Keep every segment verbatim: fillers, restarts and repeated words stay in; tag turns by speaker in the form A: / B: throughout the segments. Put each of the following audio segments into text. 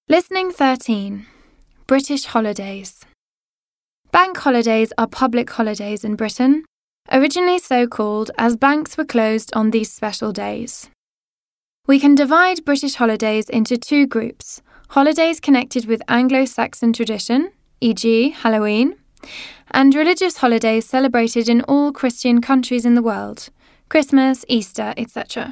A: Listening thirteen. British holidays. Bank holidays are public holidays in Britain, originally so called as banks were closed on these special days. We can divide British holidays into two groups: holidays connected with Anglo-Saxon tradition, for example Halloween, and religious holidays celebrated in all Christian countries in the world, Christmas, Easter, et cetera.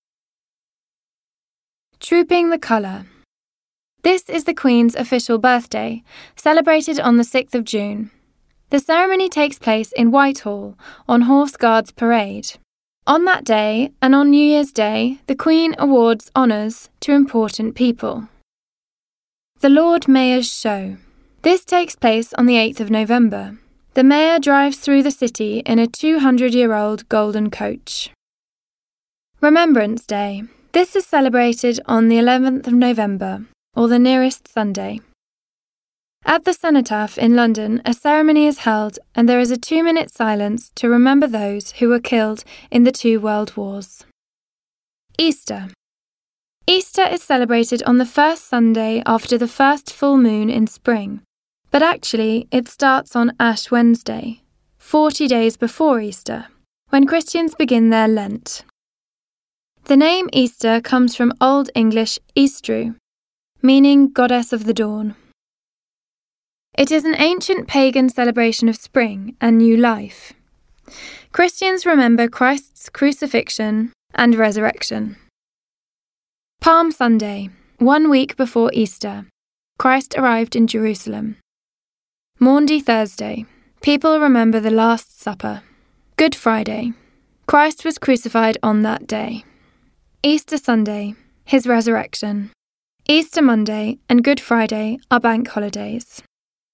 A: Trooping the Colour. This is the Queen's official birthday, celebrated on the sixth of June. The ceremony takes place in Whitehall, on Horse Guards Parade. On that day, and on New Year's Day, the Queen awards honours to important people. The Lord Mayor's Show. This takes place on the eighth of November. The Mayor drives through the city in a two hundred year old golden coach. Remembrance Day. This is celebrated on the eleventh of November, or the nearest Sunday. At the Cenotaph in London, a ceremony is held and there is a two-minute silence to remember those who were killed in the two world wars. Easter. Easter is celebrated on the first Sunday after the first full moon in spring, but actually it starts on Ash Wednesday, forty days before Easter, when Christians begin their Lent. The name Easter comes from Old English Eastru, meaning Goddess of the Dawn. It is an ancient pagan celebration of spring and new life. Christians remember Christ's crucifixion and resurrection. Palm Sunday, one week before Easter. Christ arrived in Jerusalem. Maundy Thursday, people remember the Last Supper. Good Friday, Christ was crucified on that day. Easter Sunday, his resurrection. Easter Monday and Good Friday are bank holidays.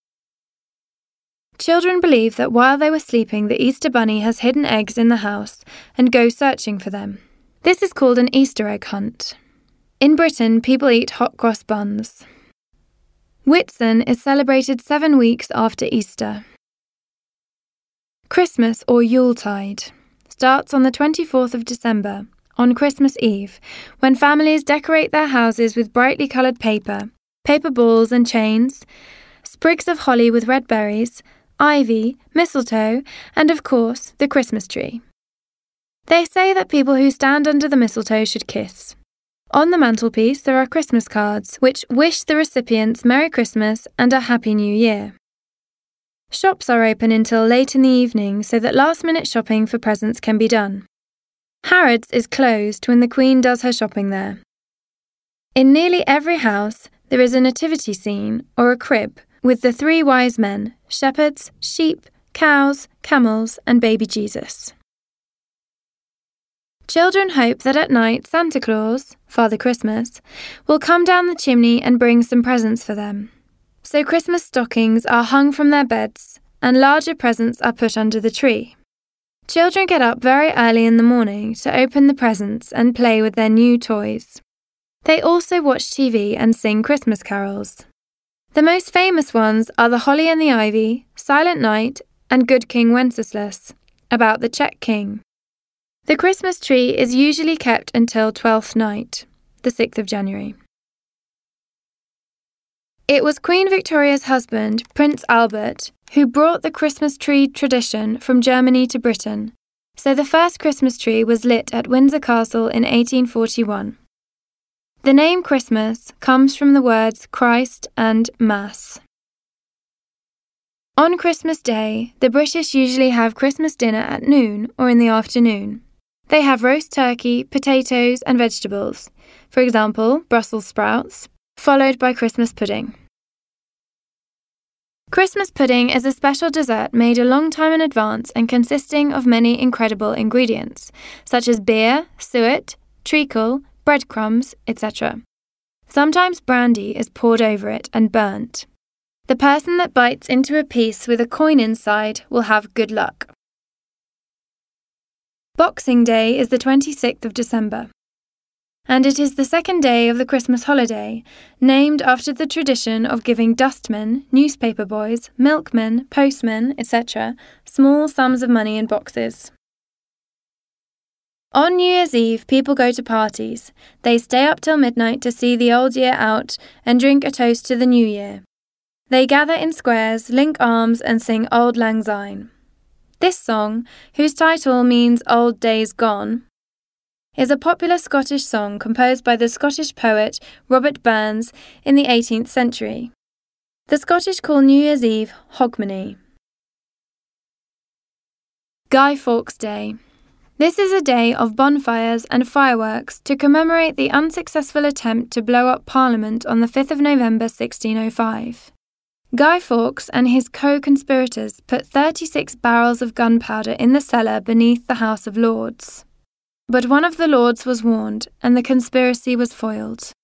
A: Children believe that while they were sleeping, the Easter Bunny has hidden eggs in the house and go searching for them. This is called an Easter egg hunt. In Britain, people eat hot cross buns. Whitsun is celebrated seven weeks after Easter. Christmas or Yuletide starts on the twenty-fourth of December, on Christmas Eve, when families decorate their houses with brightly coloured paper, paper balls and chains, sprigs of holly with red berries, ivy, mistletoe, and of course, the Christmas tree. They say that people who stand under the mistletoe should kiss. On the mantelpiece there are Christmas cards, which wish the recipients Merry Christmas and a Happy New Year. Shops are open until late in the evening so that last-minute shopping for presents can be done. Harrods is closed when the Queen does her shopping there. In nearly every house, there is a nativity scene, or a crib, with the three wise men, shepherds, sheep, cows, camels, and baby Jesus. Children hope that at night Santa Claus, Father Christmas, will come down the chimney and bring some presents for them. So Christmas stockings are hung from their beds, and larger presents are put under the tree. Children get up very early in the morning to open the presents and play with their new toys. They also watch T V and sing Christmas carols. The most famous ones are The Holly and the Ivy, Silent Night, and Good King Wenceslas, about the Czech king. The Christmas tree is usually kept until Twelfth Night, the sixth of January. It was Queen Victoria's husband, Prince Albert, who brought the Christmas tree tradition from Germany to Britain, so the first Christmas tree was lit at Windsor Castle in eighteen forty-one. The name Christmas comes from the words Christ and Mass. On Christmas Day, the British usually have Christmas dinner at noon or in the afternoon. They have roast turkey, potatoes and vegetables, for example, Brussels sprouts, followed by Christmas pudding. Christmas pudding is a special dessert made a long time in advance and consisting of many incredible ingredients, such as beer, suet, treacle, breadcrumbs, et cetera. Sometimes brandy is poured over it and burnt. The person that bites into a piece with a coin inside will have good luck. Boxing Day is the twenty-sixth of December, and it is the second day of the Christmas holiday, named after the tradition of giving dustmen, newspaper boys, milkmen, postmen, et cetera small sums of money in boxes. On New Year's Eve, people go to parties. They stay up till midnight to see the old year out and drink a toast to the new year. They gather in squares, link arms, and sing Auld Lang Syne. This song, whose title means Old Days Gone, is a popular Scottish song composed by the Scottish poet Robert Burns in the eighteenth century. The Scottish call New Year's Eve Hogmanay. Guy Fawkes Day. This is a day of bonfires and fireworks to commemorate the unsuccessful attempt to blow up Parliament on the fifth of November sixteen oh five. Guy Fawkes and his co-conspirators put thirty-six barrels of gunpowder in the cellar beneath the House of Lords. But one of the Lords was warned, and the conspiracy was foiled.